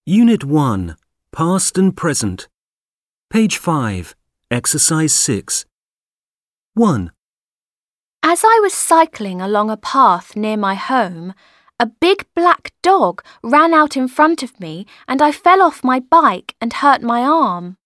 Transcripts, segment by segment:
Unit 1, Past and Present. Page 5, Exercise 6. 1. As I was cycling along a path near my home, a big black dog ran out in front of me and I fell off my bike and hurt my arm.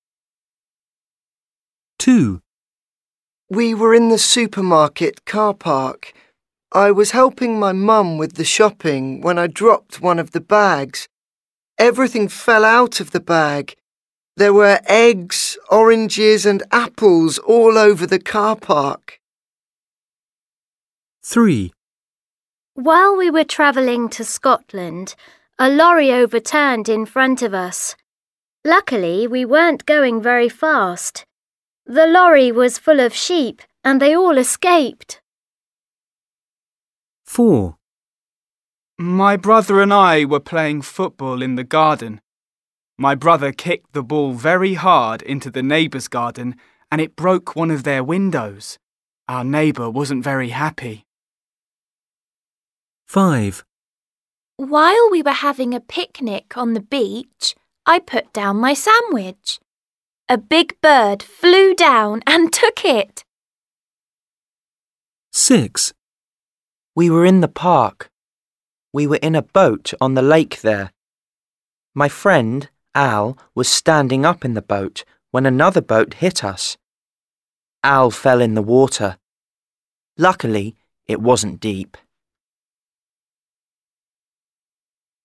2. We were in the supermarket car park. I was helping my mum with the shopping when I dropped one of the bags. Everything fell out of the bag. There were eggs, oranges and apples all over the car park. 3. While we were travelling to Scotland, a lorry overturned in front of us. Luckily, we weren't going very fast. The lorry was full of sheep and they all escaped. 4. My brother and I were playing football in the garden. My brother kicked the ball very hard into the neighbour's garden and it broke one of their windows. Our neighbour wasn't very happy. 5. While we were having a picnic on the beach, I put down my sandwich. A big bird flew down and took it. 6. We were in the park. We were in a boat on the lake there. My friend, Al, was standing up in the boat when another boat hit us. Al fell in the water. Luckily, it wasn't deep.